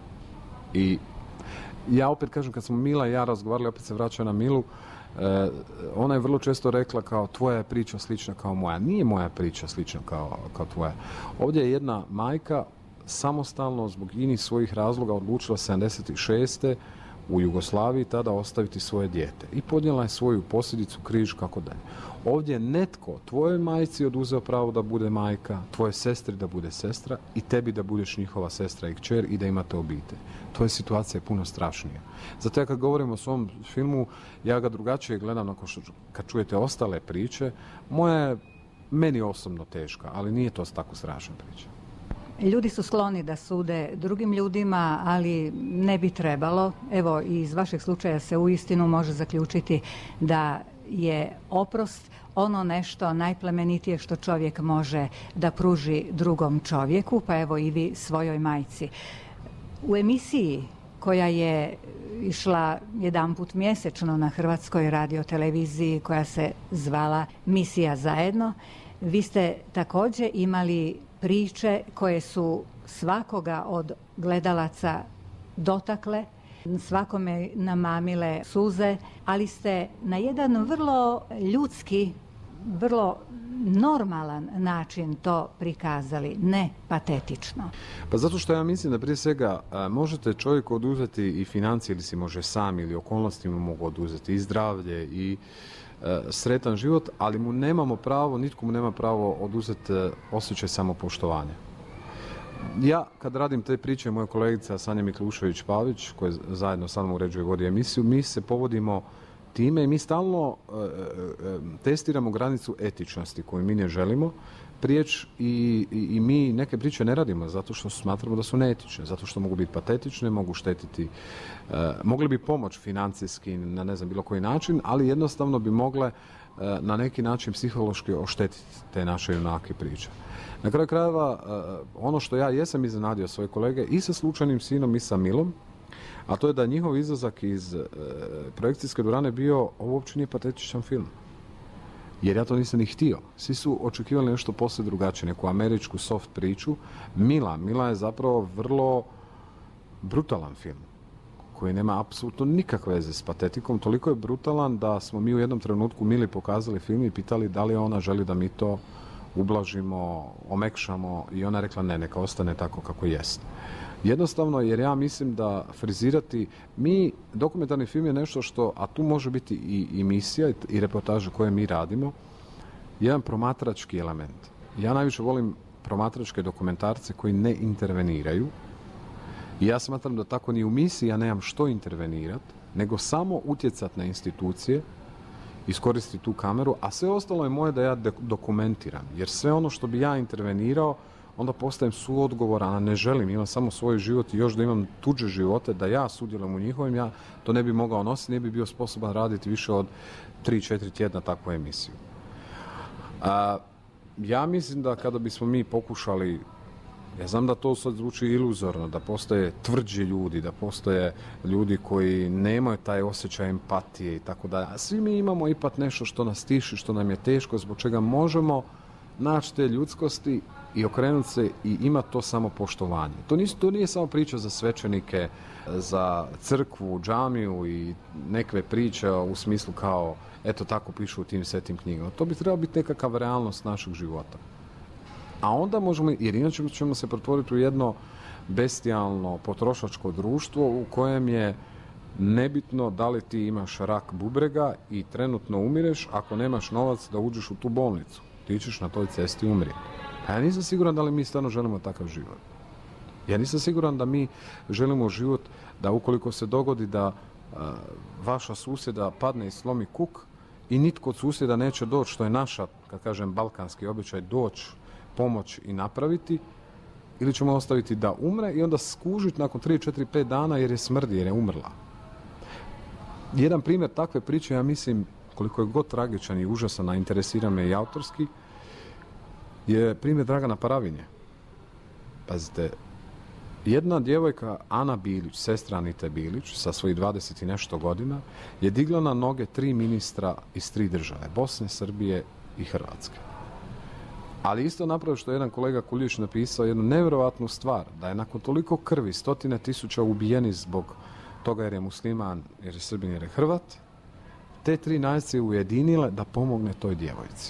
I ja opet kažem, kad smo Mila i ja razgovarali, opet se vraćam na Milu, ona je vrlo često rekla kao tvoja je priča slična kao moja. Nije moja priča slična kao tvoja. Ovdje je jedna majka samostalno zbog inih svojih razloga odlučila 76. u Jugoslaviji tada ostaviti svoje dijete. I podnijela je svoju posljedicu, križ, kako dalje. Ovdje je netko tvojoj majci oduzeo pravo da bude majka, tvojoj sestri da bude sestra i tebi da budeš njihova sestra i kćer i da imate obitelj. To je situacija puno strašnija. Zato ja kad govorim o svom filmu, ja ga drugačije gledam nakon što kad čujete ostale priče. Moja je meni osobno teška, ali nije to tako strašna priča. Ljudi su skloni da sude drugim ljudima, ali ne bi trebalo. Evo, iz vašeg slučaja se uistinu može zaključiti da je oprost ono nešto najplemenitije što čovjek može da pruži drugom čovjeku, pa evo i vi svojoj majci. U emisiji koja je išla jedanput mjesečno na Hrvatskoj radioteleviziji, koja se zvala Misija zajedno, vi ste također imali priče koje su svakoga od gledalaca dotakle, svakome namamile suze, ali ste na jedan vrlo ljudski, vrlo normalan način to prikazali, ne patetično. Pa zato što ja mislim da prije svega možete čovjeku oduzeti i financije, ili si može sam, ili okolnosti mu mogu oduzeti i zdravlje i sretan život, ali mu nemamo pravo, nitko mu nema pravo oduzeti osjećaj samopoštovanja. Ja kad radim te priče, moja kolegica Sanja Miklušević-Pavić, koja zajedno sa mnom uređuje i vodi emisiju, mi se povodimo time i mi stalno testiramo granicu etičnosti koju mi ne želimo prijeći i mi neke priče ne radimo zato što smatramo da su neetične, zato što mogu biti patetične, mogu štetiti, mogli bi pomoći financijski na ne znam bilo koji način, ali jednostavno bi mogle na neki način psihološki oštetiti te naše junake priče. Na kraju krajeva, ono što ja jesam iznenadio svoje kolege i sa Slučajnim sinom i sa Milom, a to je da njihov izlazak iz projekcijske dvorane bio, ovo uopće nije patetičan film. Jer ja to nisam ni htio. Svi su očekivali nešto posve drugačije, neku američku soft priču. Mila je zapravo vrlo brutalan film koji nema apsolutno nikakve veze s patetikom. Toliko je brutalan da smo mi u jednom trenutku Mili pokazali film i pitali da li ona želi da mi to ublažimo, omekšamo, i ona rekla ne, neka ostane tako kako jest. Jednostavno, jer ja mislim da frizirati, dokumentarni film je nešto što, a tu može biti i emisija i reportaže koje mi radimo, jedan promatrački element. Ja najviše volim promatračke dokumentarce koji ne interveniraju. I ja smatram da tako ni u misiji ja nemam što intervenirati, nego samo utjecati na institucije, iskoristiti tu kameru, a sve ostalo je moje da ja dokumentiram. Jer sve ono što bi ja intervenirao, onda postajem suodgovoran, a ne želim, imam samo svoj život i još da imam tuđe živote, da ja sudjelujem u njihovim, ja to ne bi mogao nositi, ne bi bio sposoban raditi više od 3-4 tjedna takvu emisiju. Ja mislim da kada bismo mi pokušali Ja znam da to sad zvuči iluzorno, da postoje tvrđi ljudi, da postoje ljudi koji nemaju taj osjećaj empatije i tako dalje. A svi mi imamo ipak nešto što nas tiši, što nam je teško, zbog čega možemo naći te ljudskosti i okrenuti se i imati to samopoštovanje. To nije samo priča za svećenike, za crkvu, džamiju i nekve priče u smislu kao eto tako pišu u tim svetim knjigama. To bi trebalo biti nekakav realnost našeg života. A onda možemo, jer inače ćemo se pretvoriti u jedno bestijalno potrošačko društvo u kojem je nebitno da li ti imaš rak bubrega i trenutno umireš ako nemaš novac da uđeš u tu bolnicu. Ti ćeš na toj cesti umrijeti. A ja nisam siguran da li mi stvarno želimo takav život. Ja nisam siguran da mi želimo život da ukoliko se dogodi da vaša susjeda padne i slomi kuk i nitko od susjeda neće doći, što je naša, kad kažem, balkanski običaj, doći, pomoć i napraviti, ili ćemo ostaviti da umre i onda skužiti nakon 3, 4, 5 dana jer je smrdi, jer je umrla. Jedan primjer takve priče, ja mislim, koliko je god tragičan i užasan, a interesira me i autorski, je primjer Dragana Paravinje. Pazite, jedna djevojka, Ana Bilić, sestra Anite Bilić, sa svojih 20 i nešto godina, je digla na noge 3 ministra iz 3 države, Bosne, Srbije i Hrvatske. Ali isto napravio što je jedan kolega Kuljić napisao jednu nevjerovatnu stvar, da je nakon toliko krvi, 100.000 ubijeni zbog toga jer je musliman, jer je Srbin, jer je Hrvat, te 3 nacije ujedinile da pomogne toj djevojci.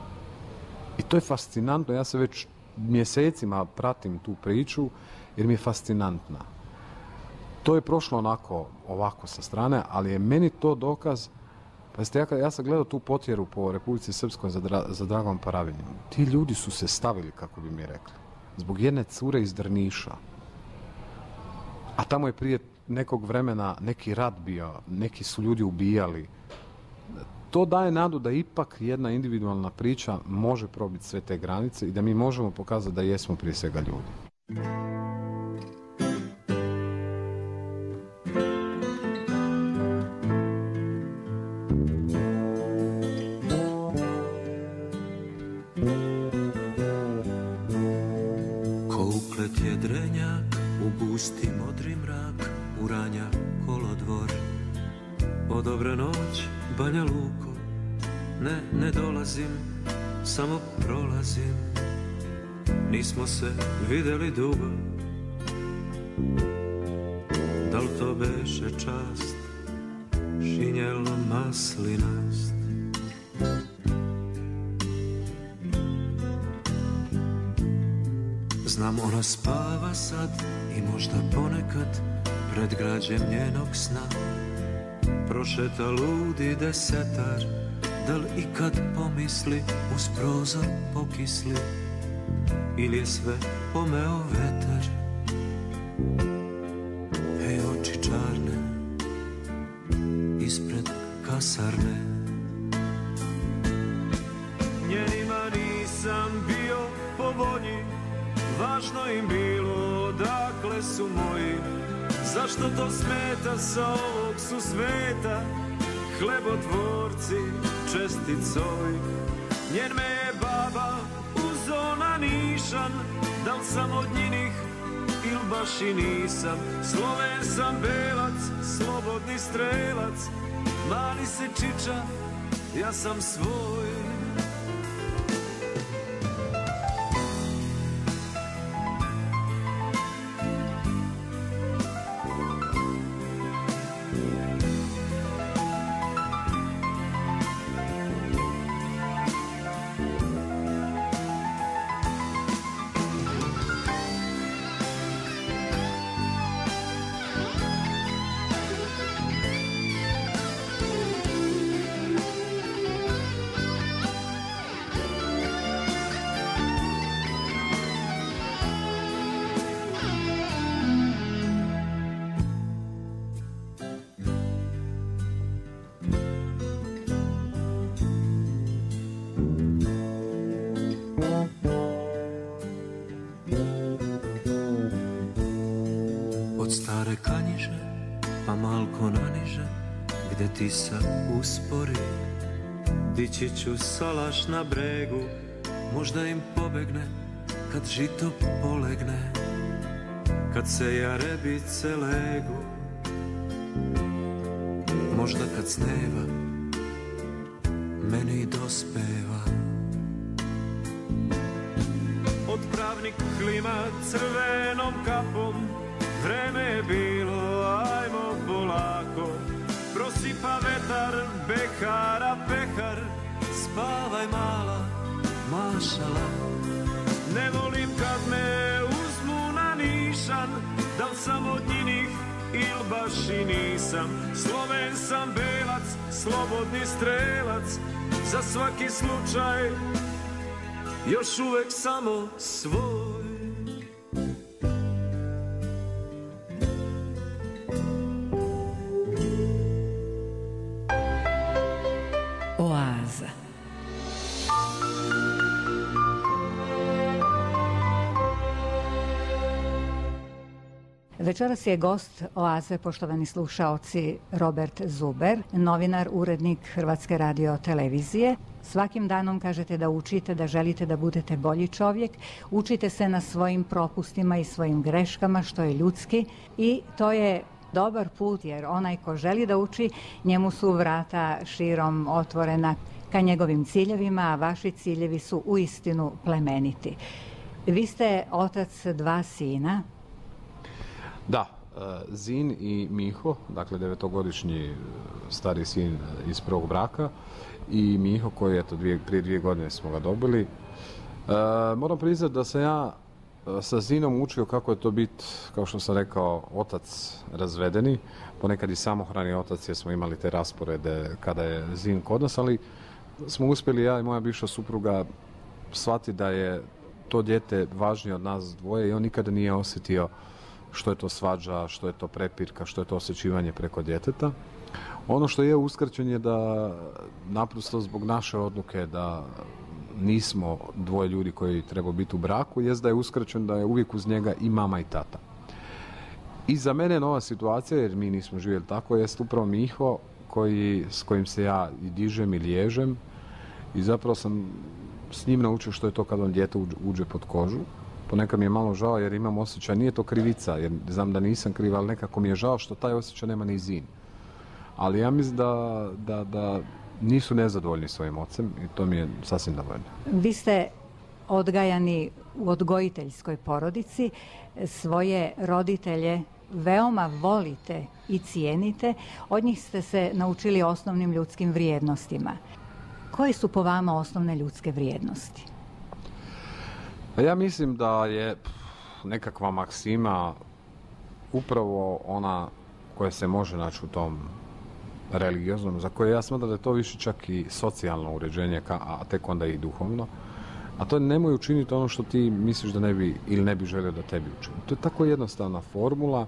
I to je fascinantno, ja se već mjesecima pratim tu priču jer mi je fascinantna. To je prošlo ovako sa strane, ali je meni to dokaz. Pazite, ja sam gledao tu potjeru po Republici Srpskoj za Dragom Paravinjem. Ti ljudi su se stavili, kako bi mi rekli, zbog jedne cure iz Drniša. A tamo je prije nekog vremena neki rat bio, neki su ljudi ubijali. To daje nadu da ipak jedna individualna priča može probiti sve te granice i da mi možemo pokazati da jesmo prije svega ljudi. Kouklet jedrenjak, u gusti modri mrak, uranja kolodvor. O dobra noć, Banja Luko, ne dolazim, samo prolazim. Nismo se vidjeli dugo, da li to beše čast, šinjelo maslinast. Znam ona spava sad i možda ponekad pred građem njenog sna prošeta ludi desetar, da li ikad pomisli uz prozor pokisli ili je sve pomeo vetar. Hej, oči čarne ispred kasarne, njenima nisam bio po volji, važno im bilo dakle su moji. Zašto to smeta sa ovog su sveta, hlebotvorci česticoj. Njen me je baba uzona nišan, da li sam od njinih il baš i nisam. Sloven sam belac, slobodni strelac, mali se čiča, ja sam svoj. Od stare Kanjiže pa malko naniže, gde Tisa uspori, dići ću salaš na bregu, možda im pobegne kad žito polegne, kad se jarebice legu, možda kad sneva meni dospeva. Otpravnik klima crvenom kapom, vreme je bilo, ajmo polako. Prosipa vetar, bekara, pekar, spavaj mala, mašala. Ne volim kad me uzmu na nišan, da li sam od njih il baš i nisam. Sloven sam belac, slobodni strelac, za svaki slučaj još uvek samo svoj. Oaza. Večeras je gost Oaze, poštovani slušaoci, Robert Zuber, novinar, urednik Hrvatske radiotelevizije. Svakim danom kažete da učite, da želite da budete bolji čovjek. Učite se na svojim propustima i svojim greškama, što je ljudski, i to je dobar put, jer onaj ko želi da uči, njemu su vrata širom otvorena ka njegovim ciljevima, a vaši ciljevi su uistinu plemeniti. Vi ste otac 2 sina. Da, Zin i Miho, dakle 9-godišnji stari sin iz prvog braka, i Miho koji, eto, prije 2 godine smo ga dobili. Moram priznati da sam ja sa Zinom učio kako je to biti, kao što sam rekao, otac razvedeni, ponekad i samohrani otac, jer smo imali te rasporede kada je Zin kod nas, ali smo uspjeli, ja i moja bivša supruga, shvatiti da je to dijete važnije od nas dvoje i on nikada nije osjetio što je to svađa, što je to prepirka, što je to osjećivanje preko djeteta. Ono što je uskraćen je da naprosto zbog naše odluke da nismo dvoje ljudi koji trebaju biti u braku, jest da je uskraćen da je uvijek uz njega i mama i tata. I za mene nova situacija, jer mi nismo živjeli tako, jest upravo Miho s kojim se ja i dižem i liježem, i zapravo sam s njim naučio što je to kad vam dijete uđe pod kožu. Ponekad mi je malo žao jer imam osjećaj, nije to krivica, jer znam da nisam kriv, ali nekako mi je žao što taj osjećaj nema ni Zin. Ali ja mislim da nisu nezadovoljni svojim ocem i to mi je sasvim dovoljno. Vi ste odgajani u odgojiteljskoj porodici, svoje roditelje veoma volite i cijenite, od njih ste se naučili osnovnim ljudskim vrijednostima. Koje su po vama osnovne ljudske vrijednosti? Ja mislim da je nekakva maksima upravo ona koja se može naći u tom religioznom, za koje ja smatram da je to više čak i socijalno uređenje, a tek onda i duhovno. A to je nemoj učiniti ono što ti misliš da ne bi ili ne bi želio da tebi učini. To je tako jednostavna formula.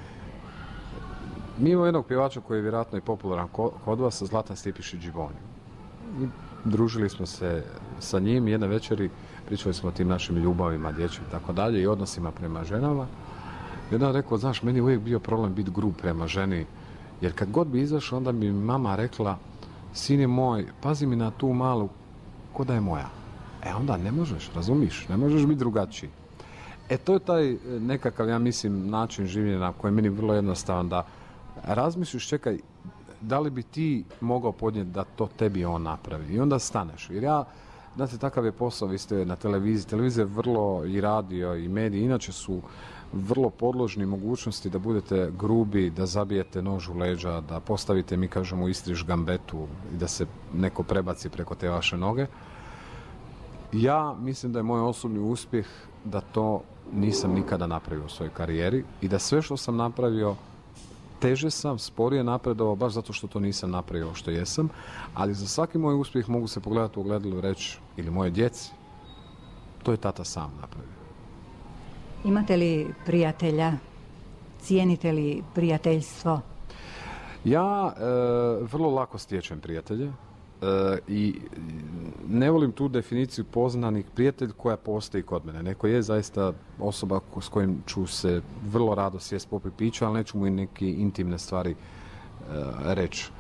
Mi imamo jednog pjevača koji je vjerojatno i popularan kod vas, Zlatan Stipišić Đivonju. I družili smo se sa njim jedne večeri, pričali smo o tim našim ljubavima, dječjim i tako dalje i odnosima prema ženama. Jedan rekao, znaš, meni je uvijek bio problem biti grub prema ženi, jer kad god bi izašao, onda bi mama rekla, sine moj, pazi mi na tu malu, ko da je moja. Onda ne možeš, razumiš, ne možeš biti drugačiji. To je taj nekakav, ja mislim, način življenja koji je meni vrlo jednostavan, da razmisliš, čekaj, da li bi ti mogao podnijeti da to tebi on napravi. I onda staneš. Jer ja, znate, takav je posao, vi ste na televiziji. Televizija je vrlo, i radio i mediji, inače su vrlo podložni mogućnosti da budete grubi, da zabijete nož u leđa, da postavite, mi kažemo, u Istri žgambetu i da se neko prebaci preko te vaše noge. Ja mislim da je moj osobni uspjeh da to nisam nikada napravio u svojoj karijeri i da sve što sam napravio teže sam, sporije napredovao, baš zato što to nisam napravio što jesam, ali za svaki moj uspjeh mogu se pogledati u ogledalu i reći, ili moje djeci, to je tata sam napravio. Imate li prijatelja? Cijenite li prijateljstvo? Ja vrlo lako stječem prijatelje i ne volim tu definiciju poznanih prijatelj koja postoji kod mene. Neko je zaista osoba s kojim ću se vrlo rado sjest popiti pića, ali neću mu i neke intimne stvari reći.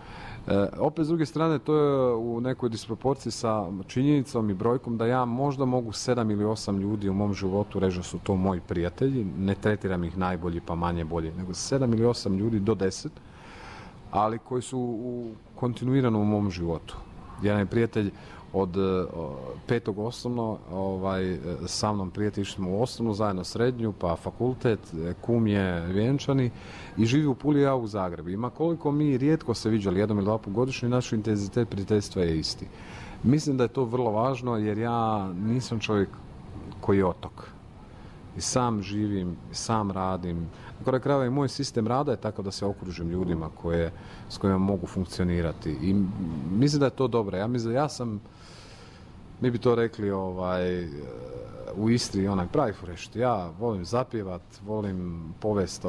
Opet s druge strane to je u nekoj disproporciji sa činjenicom i brojkom da ja možda mogu 7 ili 8 ljudi u mom životu reći da su to moji prijatelji, ne tretiram ih najbolji pa manje bolji, nego 7 ili 8 ljudi do 10, ali koji su kontinuirano u mom životu. Jedan je prijatelj od 5. osnovno, sa mnom prijatelji smo u osnovnu, zajedno srednju, pa fakultet, kum je vjenčani i živi u Puli, ja u Zagrebu. Ima koliko mi rijetko se viđali, 1 ili 2 puta godišnje, naš intenzitet prijateljstva je isti. Mislim da je to vrlo važno jer ja nisam čovjek koji je otok. I sam živim, sam radim. Na kraju krajeva i moj sistem rada je tako da se okružim ljudima s kojima mogu funkcionirati. I mislim da je to dobro. Ja mislim da ja sam, mi bi to rekli u Istri, onaj pravi furešt. Ja volim zapjevat, volim povest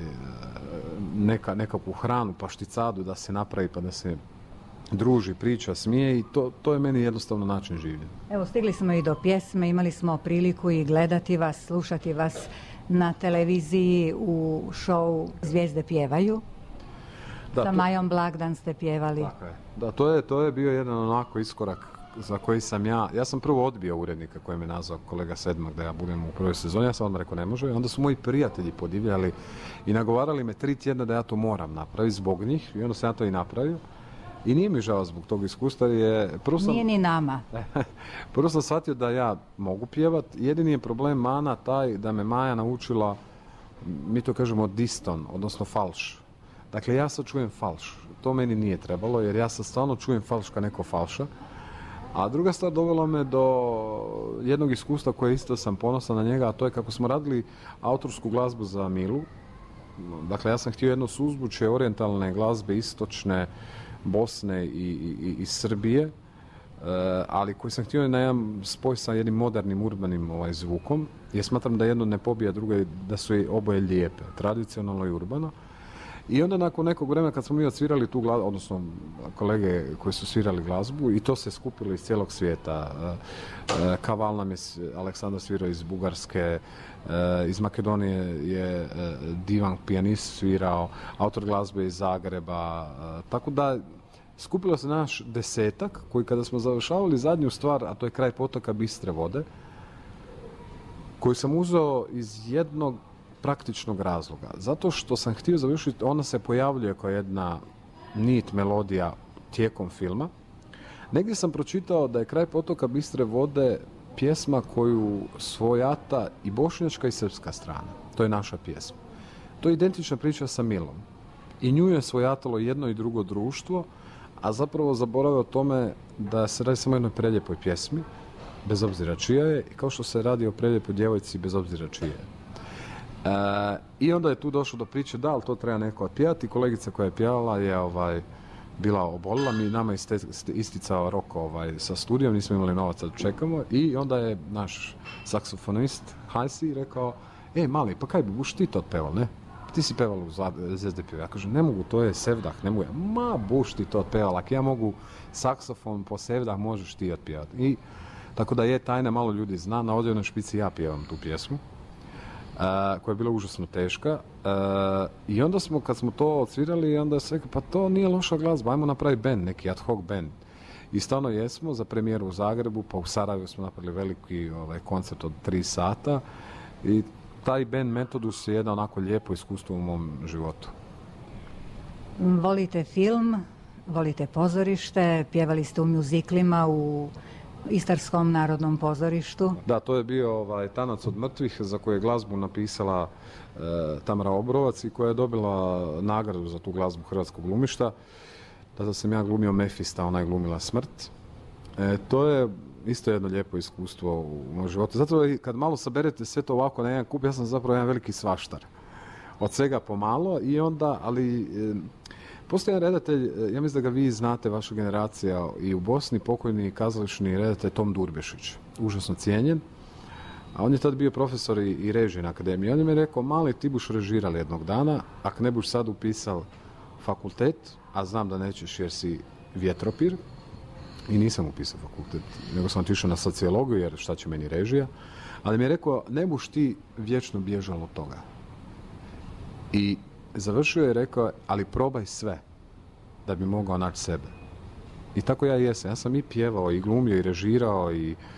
nekakvu hranu, pašticadu da se napravi pa da se druži, priča, smije i to je meni jednostavno način življenja. Evo, stigli smo i do pjesme, imali smo priliku i gledati vas, slušati vas na televiziji u šou Zvijezde pjevaju. Sa Majom Blagdan ste pjevali. Tako je. Da, to je bio jedan onako iskorak za koji sam ja sam prvo odbio urednika koji me nazvao kolega Sedmak da ja budem u prvoj sezoni, ja sam odmah rekao ne može, onda su moji prijatelji podivljali i nagovarali me 3 tjedna da ja to moram napraviti zbog njih i onda sam ja to i napravio. I nije mi žao zbog tog iskustva nije ni nama. Prvo sam shvatio da ja mogu pjevat, jedini je problem mana taj da me Maja naučila, mi to kažemo diston, odnosno falš. Dakle, ja sad čujem falš. To meni nije trebalo jer ja sad stvarno čujem falš kao neko falša. A druga stvar dovela me do jednog iskustva koje isto sam ponosan na njega, a to je kako smo radili autorsku glazbu za Milu. Dakle, ja sam htio jedno suzvučje orijentalne glazbe istočne Bosne i Srbije, ali koji sam htio na jedan spoj sa jednim modernim urbanim zvukom, jer smatram da jedno ne pobija drugo i da su i oboje lijepe, tradicionalno i urbano. I onda nakon nekog vremena kad smo mi odsvirali tu glazbu, odnosno kolege koji su svirali glazbu i to se skupilo iz cijelog svijeta. Kaval nam je Aleksandar svirao iz Bugarske, iz Makedonije je divan pijanist svirao, autor glazbe iz Zagreba, tako da skupilo se naš 10-ak koji kada smo završavali zadnju stvar, a to je Kraj potoka bistre vode, koju sam uzeo iz jednog praktičnog razloga. Zato što sam htio završiti, ona se pojavljuje kao jedna nit, melodija tijekom filma. Negdje sam pročitao da je Kraj potoka bistre vode pjesma koju svojata i bošnjačka i srpska strana. To je naša pjesma. To je identična priča sa Milom. I nju je svojatalo jedno i drugo društvo, a zapravo zaboravio o tome da se radi samo o jednoj preljepoj pjesmi, bez obzira čija je, i kao što se radi o preljepoj djevojci, bez obzira čija je. I onda je tu došlo do priče da, ali to treba neko otpjevati. Kolegica koja je pjevala je bila obolila, nama je isticao rok sa studijom, nismo imali novaca da čekamo i onda je naš saksofonist Hajsi rekao, mali, pa kaj bi buš ti to otpeval, ne? Ti si peval u Zvijezde pjevaju. Ja kažem, ne mogu, to je sevdah, ne mogu ja. Ma, buš ti to otpeval, ako ja mogu saksofon po sevdah, možeš ti otpjevati. I tako da je tajna, malo ljudi zna, na Odjevnoj špici ja pjevam tu pjesmu. Koja je bila užasno teška i onda smo, kad smo to odsvirali, onda se rekao, pa to nije loša glazba, ajmo napraviti band, neki ad hoc band. I stvarno jesmo, za premijeru u Zagrebu, pa u Sarajevu smo napravili veliki koncert od 3 sata i taj band Metodus je jedno onako lijepo iskustvo u mom životu. Volite film, volite pozorište, pjevali ste u mjuziklima, u Istarskom narodnom pozorištu. Da, to je bio Tanac od mrtvih za koju je glazbu napisala Tamara Obrovac i koja je dobila nagradu za tu glazbu Hrvatskog glumišta. Tada sam ja glumio Mefista, ona je glumila smrt. To je isto jedno lijepo iskustvo u mom životu. Zato kad malo saberete sve to ovako na jedan kup, ja sam zapravo jedan veliki svaštar. Od svega pomalo i onda, ali postoji jedan redatelj, ja mislim da ga vi znate, vaša generacija i u Bosni, pokojni kazališni redatelj Tom Durbešić, užasno cijenjen. A on je tad bio profesor i režije na akademiji. On je mi rekao, mali, ti buš režirali jednog dana, ako ne buš sad upisal fakultet, a znam da nećeš jer si vjetropir, i nisam upisao fakultet, nego sam otišao na sociologiju jer šta će meni režija, ali mi je rekao, ne buš ti vječno bježal od toga. I završio je i rekao, ali probaj sve. da bi mogao naći sebe. I tako ja jesam. Ja sam i pjevao, i glumio, i režirao,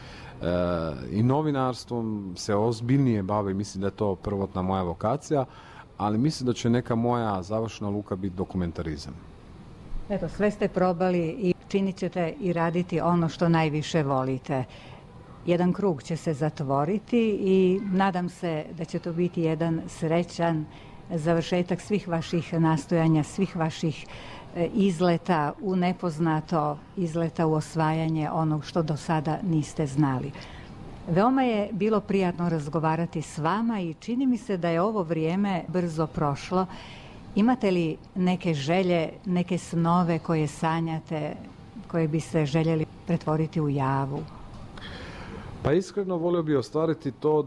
i novinarstvom se ozbiljnije bavim. Mislim da je to prvotna moja vokacija, ali mislim da će neka moja završna luka biti dokumentarizam. Eto, sve ste probali i činit ćete i raditi ono što najviše volite. Jedan krug će se zatvoriti i nadam se da će to biti jedan srećan završetak svih vaših nastojanja, svih vaših izleta u nepoznato, izleta u osvajanje onog što do sada niste znali. Veoma je bilo prijatno razgovarati s vama i čini mi se da je ovo vrijeme brzo prošlo. Imate li neke želje, neke snove koje sanjate, koje biste željeli pretvoriti u javu? Pa iskreno volio bih ostvariti to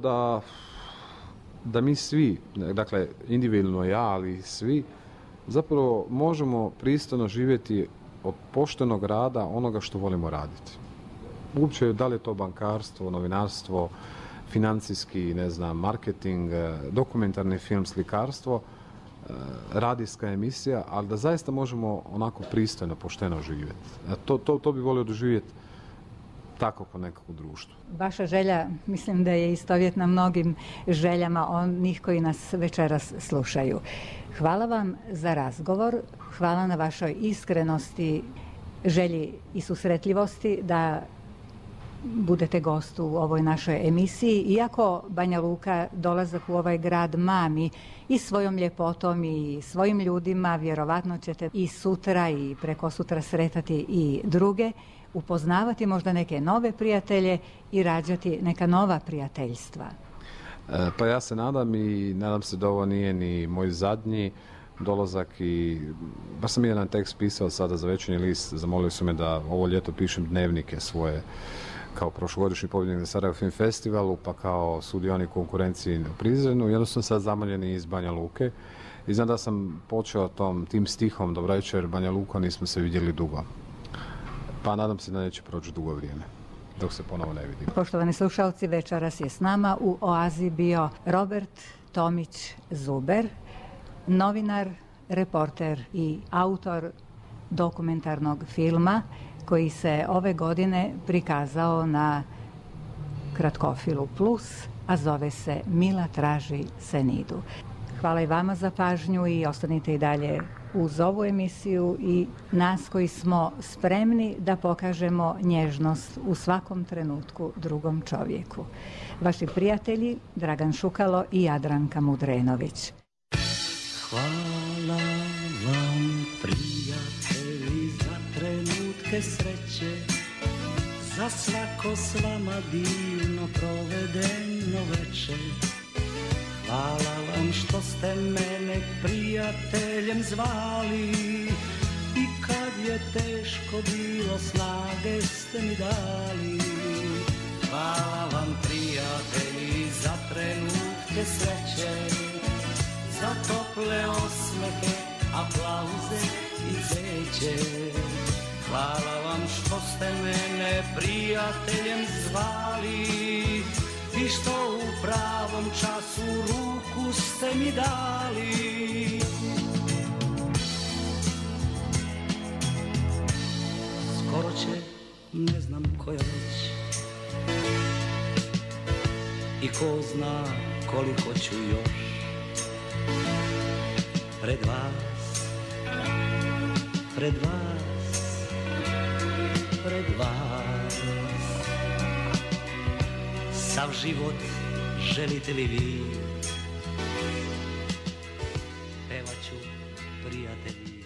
da mi svi, dakle individualno ja, ali i svi, zapravo možemo pristojno živjeti od poštenog rada onoga što volimo raditi. Uopće da li je to bankarstvo, novinarstvo, financijski, ne znam, marketing, dokumentarni film, slikarstvo, radijska emisija, ali da zaista možemo onako pristojno, pošteno živjeti. To bi volio doživjeti tako po nekakvom društvu. Vaša želja, mislim da je istovjetna mnogim željama onih koji nas večeras slušaju. Hvala vam za razgovor, hvala na vašoj iskrenosti, želji i susretljivosti da budete gost u ovoj našoj emisiji. Iako Banja Luka dolazak u ovaj grad mami i svojom ljepotom i svojim ljudima, vjerovatno ćete i sutra i prekosutra sretati i druge, upoznavati možda neke nove prijatelje i rađati neka nova prijateljstva. Pa ja se nadam i nadam se da ovo nije ni moj zadnji dolazak i baš sam jedan tekst pisao sada za Večernji list, zamolili su me da ovo ljeto pišem dnevnike svoje kao prošlogodišnji pobjednik na Sarajevo Film Festivalu, pa kao sudionik konkurenciji u Prizrenu. Jednostavno sad zamoljeni iz Banja Luke i znam da sam počeo tim stihom Dobra večer Banja Luka, nismo se vidjeli dugo. Pa nadam se da neće proći dugo vrijeme dok se ponovo ne vidimo. Poštovani slušalci, večeras je s nama u Oazi bio Robert Tomić Zuber, novinar, reporter i autor dokumentarnog filma koji se ove godine prikazao na Kratkofilu Plus, a zove se Mila traži Senidu. Hvala i vama za pažnju i ostanite i dalje uz ovu emisiju i nas koji smo spremni da pokažemo nježnost u svakom trenutku drugom čovjeku. Vaši prijatelji Dragan Šukalo i Jadranka Mudrenović. Hvala vam prijatelji za trenutke sreće, za svako s vama divno provedeno večer. Hvala vam što ste mene prijateljem zvali i kad je teško bilo snage ste mi dali. Hvala vam prijatelji za trenutke sreće, za tople osmehe, aplauze i cveće. Hvala vam što ste mene prijateljem zvali i što u pravom času ruku ste mi dali. Skoro će, ne znam koja već, i ko zna koliko ću još pred vas, pred vas, pred vas. Sav život želite li vi, pevat ću prijatelji.